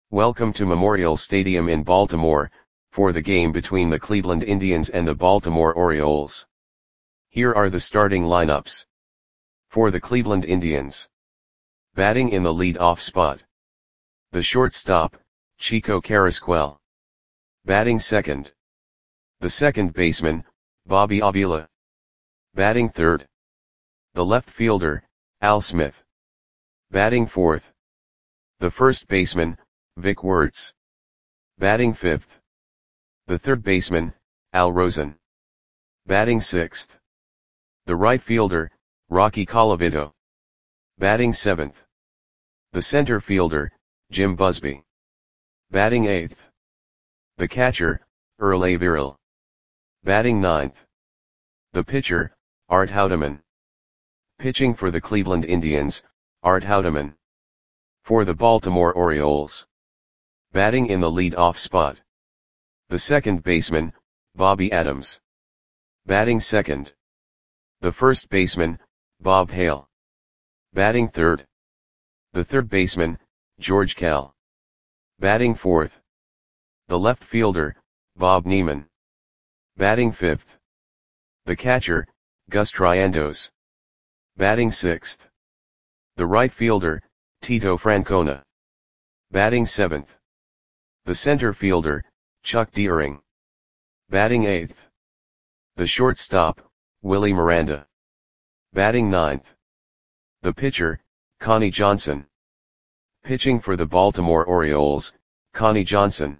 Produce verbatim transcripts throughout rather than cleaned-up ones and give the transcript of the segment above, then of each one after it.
Welcome to Memorial Stadium in Baltimore, for the game between the Cleveland Indians and the Baltimore Orioles. Here are the starting lineups. For the Cleveland Indians. Batting in the lead-off spot. The shortstop, Chico Carrasquel. Batting second. The second baseman, Bobby Avila. Batting third. The left fielder, Al Smith. Batting fourth. The first baseman, Vic Wertz. Batting fifth. The third baseman, Al Rosen. Batting sixth. The right fielder, Rocky Colavito. Batting seventh. The center fielder, Jim Busby. Batting eighth. The catcher, Earl Averill. Batting ninth. The pitcher, Art Houdeman. Pitching for the Cleveland Indians, Art Houdeman. For the Baltimore Orioles. Batting in the lead-off spot. The second baseman, Bobby Adams. Batting second. The first baseman, Bob Hale. Batting third. The third baseman, George Kell. Batting fourth. The left fielder, Bob Neiman. Batting fifth. The catcher, Gus Triandos. Batting sixth. The right fielder, Tito Francona. Batting seventh. The center fielder, Chuck Deering. Batting eighth. The shortstop, Willie Miranda. Batting ninth. The pitcher, Connie Johnson. Pitching for the Baltimore Orioles, Connie Johnson.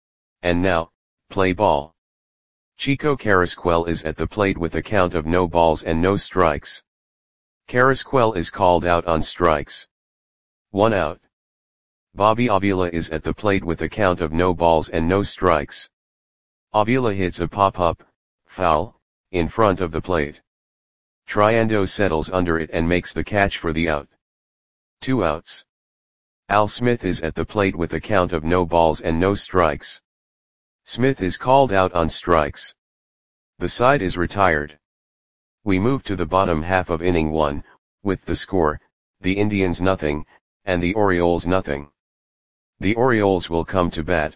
And now, play ball. Chico Carrasquel is at the plate with a count of no balls and no strikes. Carrasquel is called out on strikes. One out. Bobby Avila is at the plate with a count of no balls and no strikes. Avila hits a pop-up, foul, in front of the plate. Triandos settles under it and makes the catch for the out. Two outs. Al Smith is at the plate with a count of no balls and no strikes. Smith is called out on strikes. The side is retired. We move to the bottom half of inning one, with the score, the Indians nothing, and the Orioles nothing. The Orioles will come to bat.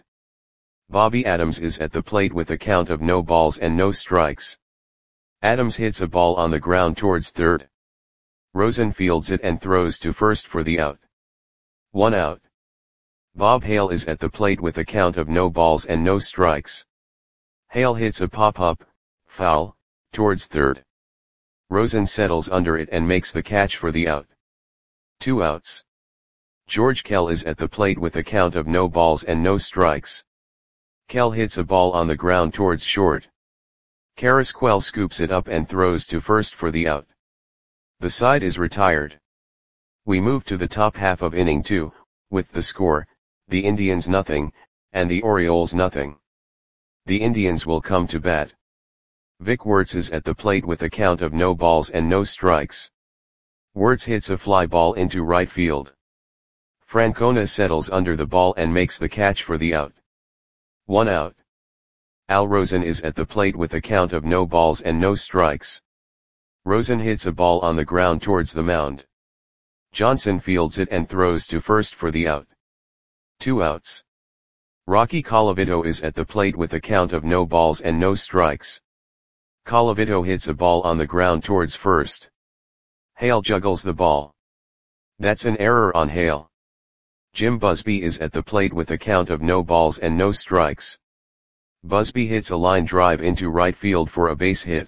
Bobby Adams is at the plate with a count of no balls and no strikes. Adams hits a ball on the ground towards third. Rosen fields it and throws to first for the out. One out. Bob Hale is at the plate with a count of no balls and no strikes. Hale hits a pop-up, foul, towards third. Rosen settles under it and makes the catch for the out. Two outs. George Kell is at the plate with a count of no balls and no strikes. Kell hits a ball on the ground towards short. Carrasquel scoops it up and throws to first for the out. The side is retired. We move to the top half of inning two, with the score, the Indians nothing, and the Orioles nothing. The Indians will come to bat. Vic Wertz is at the plate with a count of no balls and no strikes. Wertz hits a fly ball into right field. Francona settles under the ball and makes the catch for the out. One out. Al Rosen is at the plate with a count of no balls and no strikes. Rosen hits a ball on the ground towards the mound. Johnson fields it and throws to first for the out. Two outs. Rocky Colavito is at the plate with a count of no balls and no strikes. Colavito hits a ball on the ground towards first. Hale juggles the ball. That's an error on Hale. Jim Busby is at the plate with a count of no balls and no strikes. Busby hits a line drive into right field for a base hit.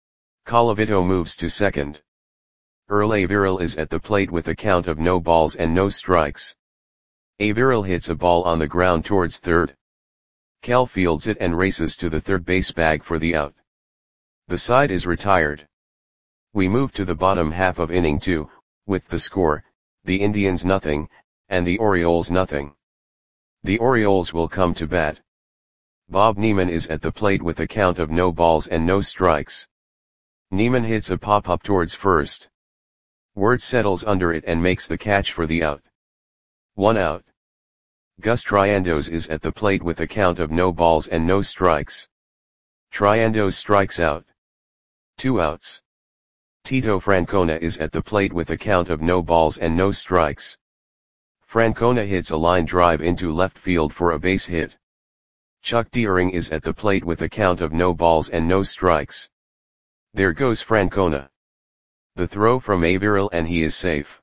Colavito moves to second. Earl Averill is at the plate with a count of no balls and no strikes. Averill hits a ball on the ground towards third. Kell fields it and races to the third base bag for the out. The side is retired. We move to the bottom half of inning two, with the score, the Indians nothing, and the Orioles nothing. The Orioles will come to bat. Bob Neiman is at the plate with a count of no balls and no strikes. Neiman hits a pop-up towards first. Wertz settles under it and makes the catch for the out. One out. Gus Triandos is at the plate with a count of no balls and no strikes. Triandos strikes out. Two outs. Tito Francona is at the plate with a count of no balls and no strikes. Francona hits a line drive into left field for a base hit. Chuck Deering is at the plate with a count of no balls and no strikes. There goes Francona. The throw from Averill and he is safe.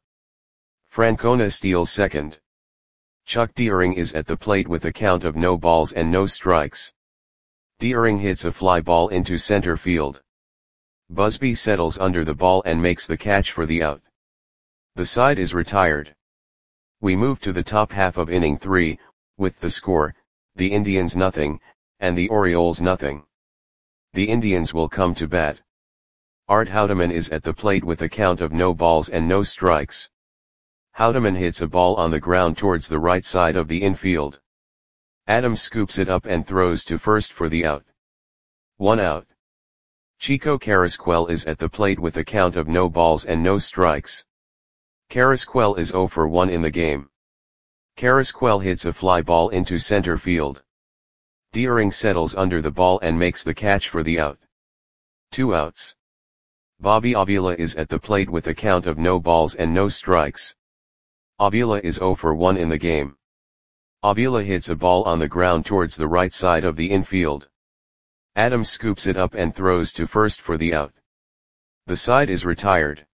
Francona steals second. Chuck Deering is at the plate with a count of no balls and no strikes. Deering hits a fly ball into center field. Busby settles under the ball and makes the catch for the out. The side is retired. We move to the top half of inning three, with the score, the Indians nothing, and the Orioles nothing. The Indians will come to bat. Art Houdeman is at the plate with a count of no balls and no strikes. Houdeman hits a ball on the ground towards the right side of the infield. Adams scoops it up and throws to first for the out. One out. Chico Carrasquel is at the plate with a count of no balls and no strikes. Carrasquel is zero for one in the game. Carrasquel hits a fly ball into center field. Deering settles under the ball and makes the catch for the out. Two outs. Bobby Avila is at the plate with a count of no balls and no strikes. Avila is zero for one in the game. Avila hits a ball on the ground towards the right side of the infield. Adams scoops it up and throws to first for the out. The side is retired.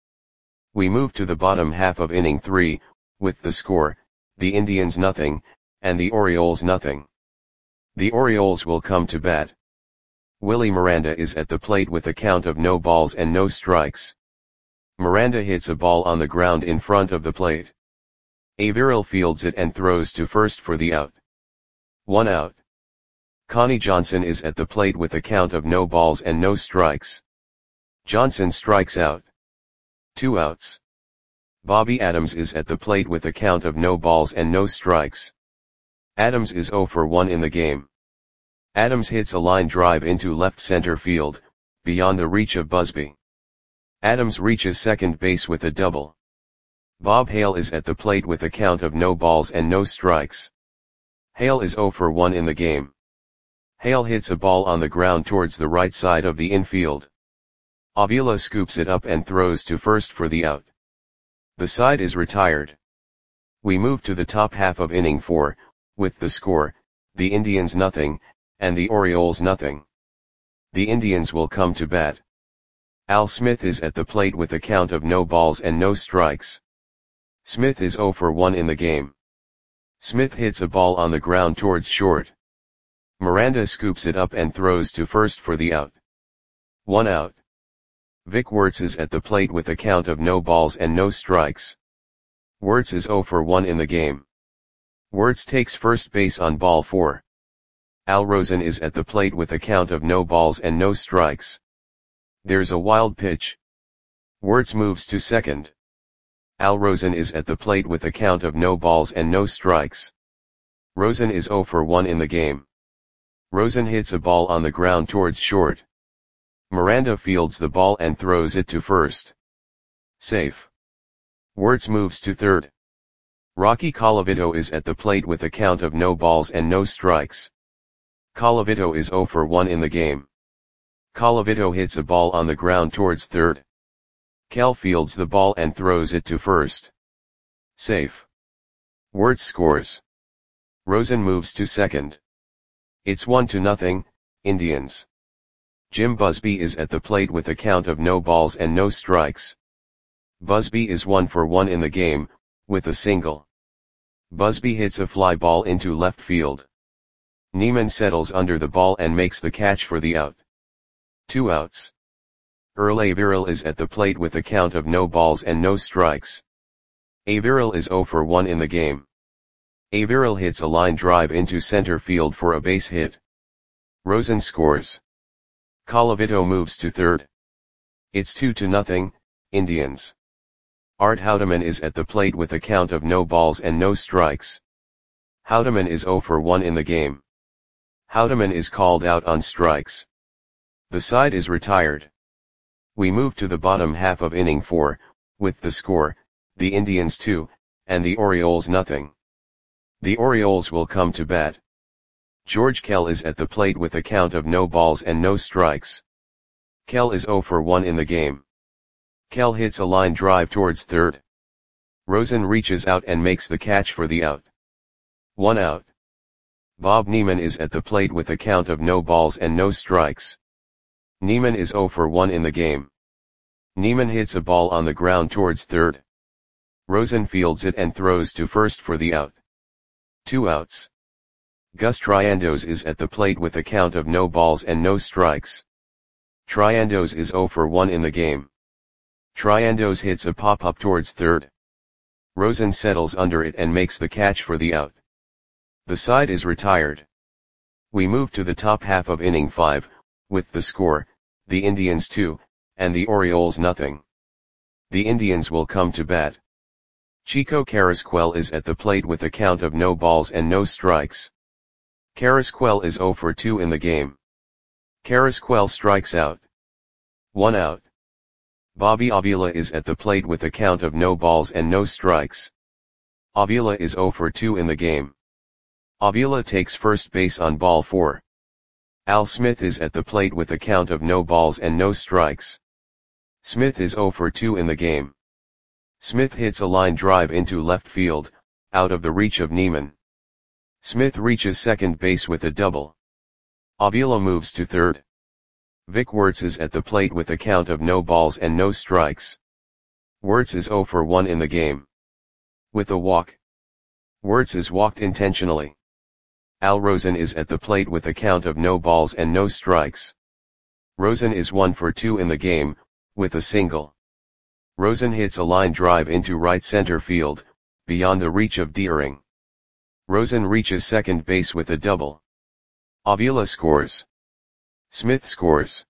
We move to the bottom half of inning three, with the score, the Indians nothing, and the Orioles nothing. The Orioles will come to bat. Willie Miranda is at the plate with a count of no balls and no strikes. Miranda hits a ball on the ground in front of the plate. Averill fields it and throws to first for the out. One out. Connie Johnson is at the plate with a count of no balls and no strikes. Johnson strikes out. Two outs. Bobby Adams is at the plate with a count of no balls and no strikes. Adams is zero for one in the game. Adams hits a line drive into left center field, beyond the reach of Busby. Adams reaches second base with a double. Bob Hale is at the plate with a count of no balls and no strikes. Hale is zero for one in the game. Hale hits a ball on the ground towards the right side of the infield. Avila scoops it up and throws to first for the out. The side is retired. We move to the top half of inning four, with the score, the Indians nothing, and the Orioles nothing. The Indians will come to bat. Al Smith is at the plate with a count of no balls and no strikes. Smith is zero for one in the game. Smith hits a ball on the ground towards short. Miranda scoops it up and throws to first for the out. One out. Vic Wertz is at the plate with a count of no balls and no strikes. Wertz is zero for one in the game. Wertz takes first base on ball four. Al Rosen is at the plate with a count of no balls and no strikes. There's a wild pitch. Wertz moves to second. Al Rosen is at the plate with a count of no balls and no strikes. Rosen is zero for one in the game. Rosen hits a ball on the ground towards short. Miranda fields the ball and throws it to first. Safe. Wertz moves to third. Rocky Colavito is at the plate with a count of no balls and no strikes. Colavito is zero for one in the game. Colavito hits a ball on the ground towards third. Cal fields the ball and throws it to first. Safe. Wertz scores. Rosen moves to second. It's one to nothing, Indians. Jim Busby is at the plate with a count of no balls and no strikes. Busby is one for one in the game, with a single. Busby hits a fly ball into left field. Neiman settles under the ball and makes the catch for the out. Two outs. Earl Averill is at the plate with a count of no balls and no strikes. Averill is zero for one in the game. Averill hits a line drive into center field for a base hit. Rosen scores. Colavito moves to third. It's two to nothing, Indians. Art Houdeman is at the plate with a count of no balls and no strikes. Houdeman is zero for one in the game. Houdeman is called out on strikes. The side is retired. We move to the bottom half of inning four, with the score, the Indians two, and the Orioles nothing. The Orioles will come to bat. George Kell is at the plate with a count of no balls and no strikes. Kell is zero for one in the game. Kell hits a line drive towards third. Rosen reaches out and makes the catch for the out. One out. Bob Neiman is at the plate with a count of no balls and no strikes. Neiman is zero for one in the game. Neiman hits a ball on the ground towards third. Rosen fields it and throws to first for the out. Two outs. Gus Triandos is at the plate with a count of no balls and no strikes. Triandos is zero for one in the game. Triandos hits a pop-up towards third. Rosen settles under it and makes the catch for the out. The side is retired. We move to the top half of inning five, with the score, the Indians two, and the Orioles nothing. The Indians will come to bat. Chico Carrasquel is at the plate with a count of no balls and no strikes. Carrasquel is zero for two in the game. Carrasquel strikes out. One out. Bobby Avila is at the plate with a count of no balls and no strikes. Avila is zero for two in the game. Avila takes first base on ball four. Al Smith is at the plate with a count of no balls and no strikes. Smith is zero for two in the game. Smith hits a line drive into left field, out of the reach of Neiman. Smith reaches second base with a double. Avila moves to third. Vic Wertz is at the plate with a count of no balls and no strikes. Wertz is zero for one in the game. With a walk. Wertz is walked intentionally. Al Rosen is at the plate with a count of no balls and no strikes. Rosen is one for two in the game, with a single. Rosen hits a line drive into right center field, beyond the reach of Deering. Rosen reaches second base with a double. Avila scores. Smith scores.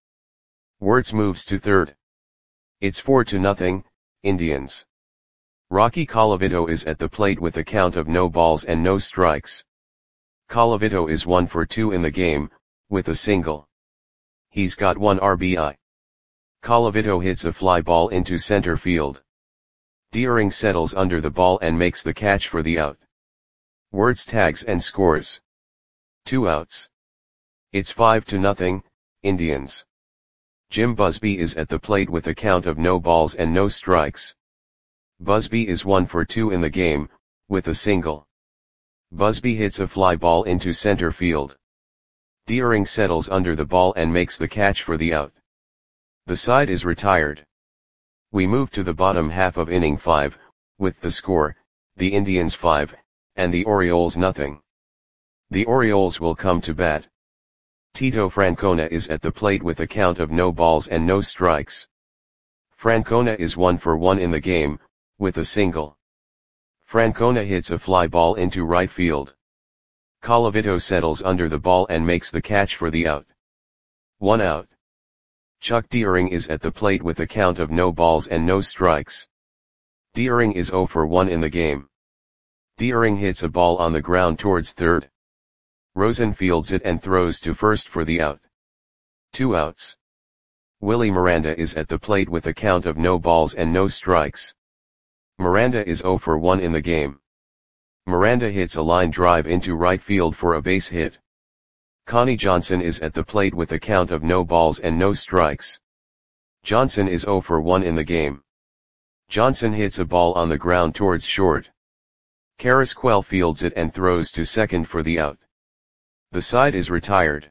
Wertz moves to third. It's four to nothing, Indians. Rocky Colavito is at the plate with a count of no balls and no strikes. Colavito is one for two in the game, with a single. He's got one R B I. Colavito hits a fly ball into center field. Deering settles under the ball and makes the catch for the out. Wertz tags and scores. Two outs. It's five to nothing, Indians. Jim Busby is at the plate with a count of no balls and no strikes. Busby is one for two in the game, with a single. Busby hits a fly ball into center field. Deering settles under the ball and makes the catch for the out. The side is retired. We move to the bottom half of inning five, with the score, the Indians five, and the Orioles nothing. The Orioles will come to bat. Tito Francona is at the plate with a count of no balls and no strikes. Francona is one for one in the game, with a single. Francona hits a fly ball into right field. Colavito settles under the ball and makes the catch for the out. One out. Chuck Deering is at the plate with a count of no balls and no strikes. Deering is zero for one in the game. Deering hits a ball on the ground towards third. Rosen fields it and throws to first for the out. Two outs. Willie Miranda is at the plate with a count of no balls and no strikes. Miranda is zero for one in the game. Miranda hits a line drive into right field for a base hit. Connie Johnson is at the plate with a count of no balls and no strikes. Johnson is zero for one in the game. Johnson hits a ball on the ground towards short. Carrasquel fields it and throws to second for the out. The side is retired.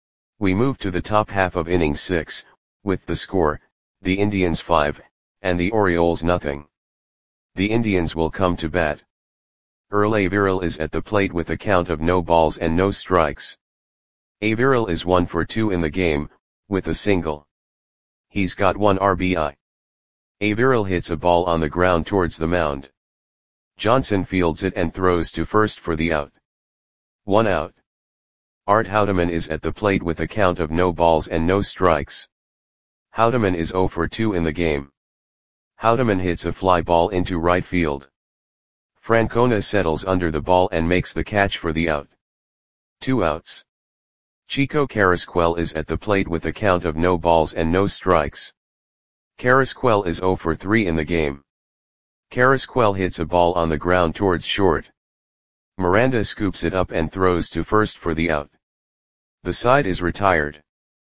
We move to the top half of inning six, with the score, the Indians five, and the Orioles nothing. The Indians will come to bat. Earl Averill is at the plate with a count of no balls and no strikes. Averill is one for two in the game, with a single. He's got one R B I. Averill hits a ball on the ground towards the mound. Johnson fields it and throws to first for the out. One out. Art Houdeman is at the plate with a count of no balls and no strikes. Houdeman is zero for two in the game. Houdeman hits a fly ball into right field. Francona settles under the ball and makes the catch for the out. Two outs. Chico Carrasquel is at the plate with a count of no balls and no strikes. Carrasquel is zero for three in the game. Carrasquel hits a ball on the ground towards short. Miranda scoops it up and throws to first for the out. The side is retired.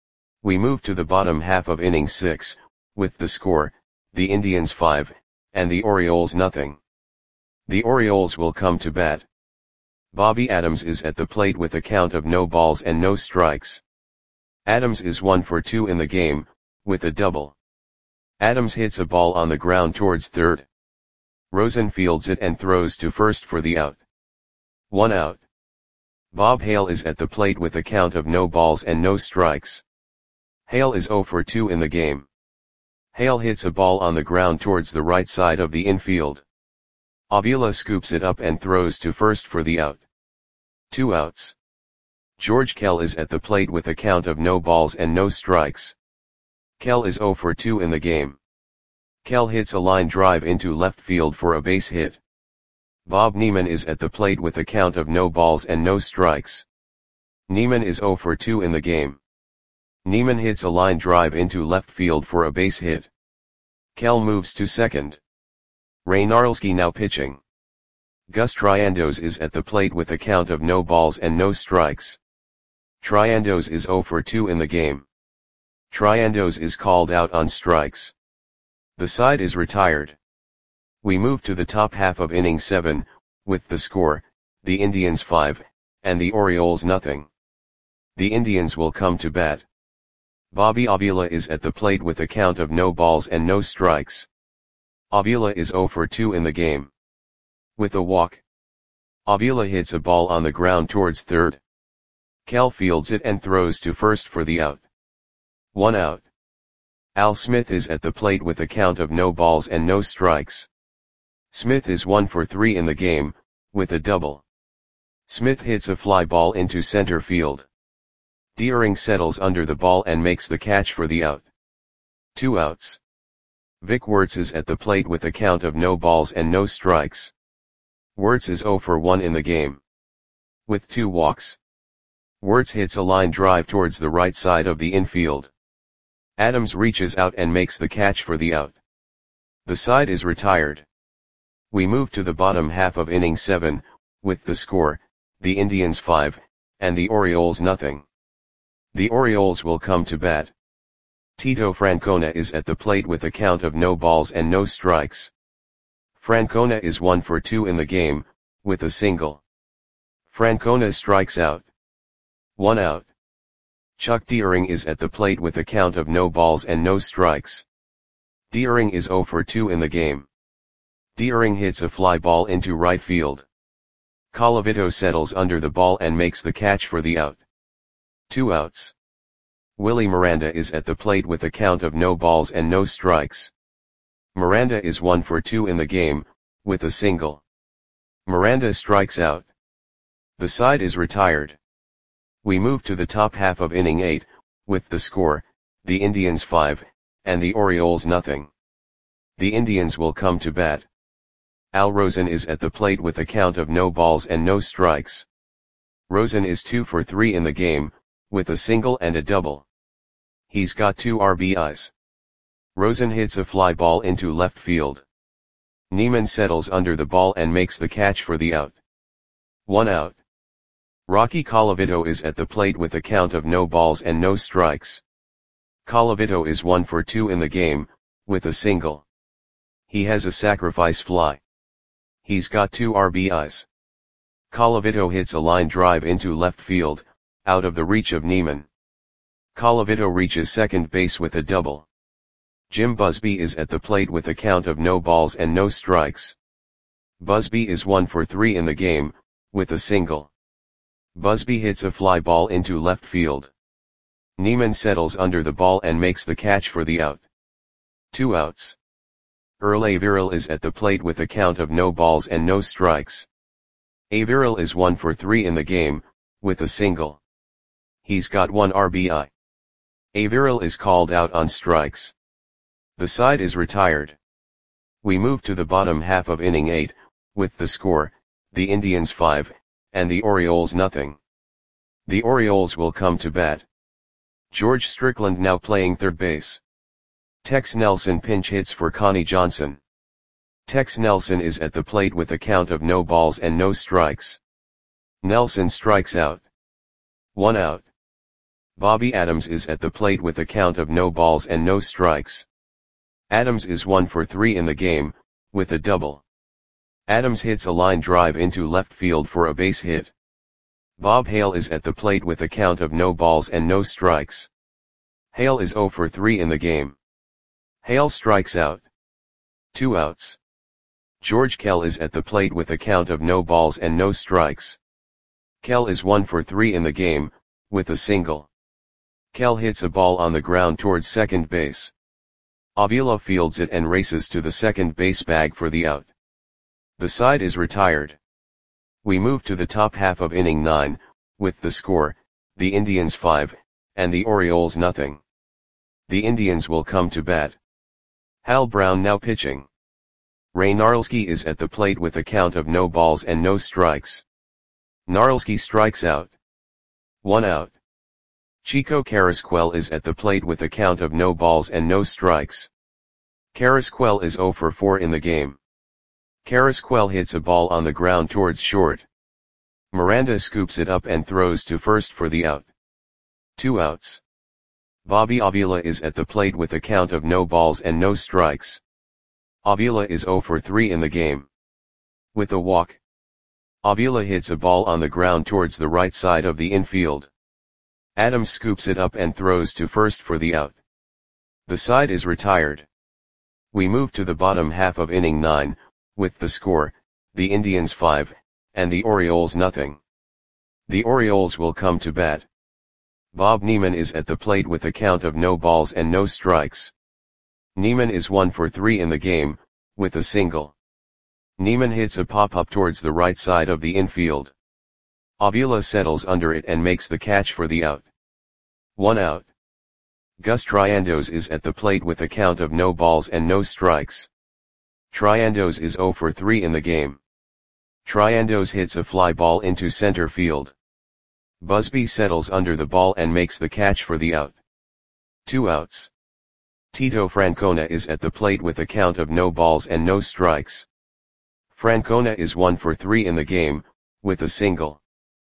We move to the bottom half of inning six, with the score, the Indians five, and the Orioles nothing. The Orioles will come to bat. Bobby Adams is at the plate with a count of no balls and no strikes. Adams is one for two in the game, with a double. Adams hits a ball on the ground towards third. Rosen fields it and throws to first for the out. One out. Bob Hale is at the plate with a count of no balls and no strikes. Hale is zero for two in the game. Hale hits a ball on the ground towards the right side of the infield. Avila scoops it up and throws to first for the out. Two outs. George Kell is at the plate with a count of no balls and no strikes. Kell is zero for two in the game. Kell hits a line drive into left field for a base hit. Bob Neiman is at the plate with a count of no balls and no strikes. Neiman is zero for two in the game. Neiman hits a line drive into left field for a base hit. Kell moves to second. Ray Narlski now pitching. Gus Triandos is at the plate with a count of no balls and no strikes. Triandos is zero for two in the game. Triandos is called out on strikes. The side is retired. We move to the top half of inning seven, with the score, the Indians five, and the Orioles nothing. The Indians will come to bat. Bobby Avila is at the plate with a count of no balls and no strikes. Avila is zero for two in the game. With a walk. Avila hits a ball on the ground towards third. Kell fields it and throws to first for the out. One out. Al Smith is at the plate with a count of no balls and no strikes. Smith is one for three in the game, with a double. Smith hits a fly ball into center field. Deering settles under the ball and makes the catch for the out. Two outs. Vic Wertz is at the plate with a count of no balls and no strikes. Wertz is zero for one in the game. With two walks. Wertz hits a line drive towards the right side of the infield. Adams reaches out and makes the catch for the out. The side is retired. We move to the bottom half of inning seven, with the score, the Indians five, and the Orioles nothing. The Orioles will come to bat. Tito Francona is at the plate with a count of no balls and no strikes. Francona is one for two in the game, with a single. Francona strikes out. One out. Chuck Deering is at the plate with a count of no balls and no strikes. Deering is zero for two in the game. Deering hits a fly ball into right field. Colavito settles under the ball and makes the catch for the out. Two outs. Willie Miranda is at the plate with a count of no balls and no strikes. Miranda is one for two in the game, with a single. Miranda strikes out. The side is retired. We move to the top half of inning eight, with the score, the Indians five, and the Orioles nothing. The Indians will come to bat. Al Rosen is at the plate with a count of no balls and no strikes. Rosen is two for three in the game, with a single and a double. He's got two R B Is. Rosen hits a fly ball into left field. Neiman settles under the ball and makes the catch for the out. One out. Rocky Colavito is at the plate with a count of no balls and no strikes. Colavito is one for two in the game, with a single. He has a sacrifice fly. He's got two R B Is. Colavito hits a line drive into left field, out of the reach of Neiman. Colavito reaches second base with a double. Jim Busby is at the plate with a count of no balls and no strikes. Busby is one for three in the game, with a single. Busby hits a fly ball into left field. Neiman settles under the ball and makes the catch for the out. Two outs. Earl Averill is at the plate with a count of no balls and no strikes. Averill is one for three in the game, with a single. He's got one R B I. Averill is called out on strikes. The side is retired. We move to the bottom half of inning eight, with the score, the Indians five, and the Orioles nothing. The Orioles will come to bat. George Strickland now playing third base. Tex Nelson pinch hits for Connie Johnson. Tex Nelson is at the plate with a count of no balls and no strikes. Nelson strikes out. One out. Bobby Adams is at the plate with a count of no balls and no strikes. Adams is one for three in the game, with a double. Adams hits a line drive into left field for a base hit. Bob Hale is at the plate with a count of no balls and no strikes. Hale is zero for three in the game. Hale strikes out. Two outs. George Kell is at the plate with a count of no balls and no strikes. Kell is one for three in the game, with a single. Kell hits a ball on the ground towards second base. Avila fields it and races to the second base bag for the out. The side is retired. We move to the top half of inning nine, with the score, the Indians five, and the Orioles nothing. The Indians will come to bat. Hal Brown now pitching. Ray Gnarlski is at the plate with a count of no balls and no strikes. Gnarlski strikes out. One out. Chico Carrasquel is at the plate with a count of no balls and no strikes. Carrasquel is zero for four in the game. Carrasquel hits a ball on the ground towards short. Miranda scoops it up and throws to first for the out. Two outs. Bobby Avila is at the plate with a count of no balls and no strikes. Avila is zero for three in the game. With a walk. Avila hits a ball on the ground towards the right side of the infield. Adams scoops it up and throws to first for the out. The side is retired. We move to the bottom half of inning nine, with the score, the Indians five, and the Orioles nothing. The Orioles will come to bat. Bob Neiman is at the plate with a count of no balls and no strikes. Neiman is one for three in the game, with a single. Neiman hits a pop-up towards the right side of the infield. Avila settles under it and makes the catch for the out. One out. Gus Triandos is at the plate with a count of no balls and no strikes. Triandos is zero for three in the game. Triandos hits a fly ball into center field. Busby settles under the ball and makes the catch for the out. Two outs. Tito Francona is at the plate with a count of no balls and no strikes. Francona is one for three in the game, with a single.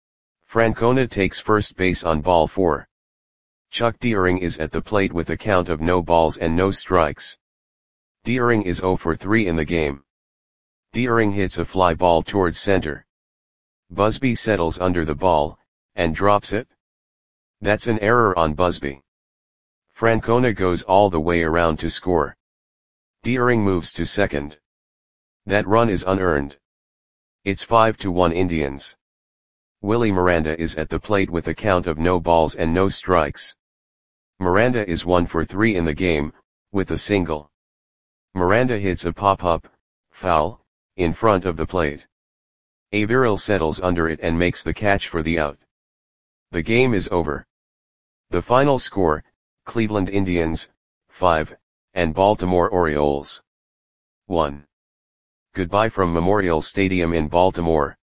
Francona takes first base on ball four. Chuck Deering is at the plate with a count of no balls and no strikes. Deering is zero for three in the game. Deering hits a fly ball towards center. Busby settles under the ball, and drops it. That's an error on Busby. Francona goes all the way around to score. Deering moves to second. That run is unearned. It's five to one Indians. Willie Miranda is at the plate with a count of no balls and no strikes. Miranda is one for three in the game, with a single. Miranda hits a pop-up, foul, in front of the plate. Averill settles under it and makes the catch for the out. The game is over. The final score, Cleveland Indians, five, and Baltimore Orioles, one. Goodbye from Memorial Stadium in Baltimore.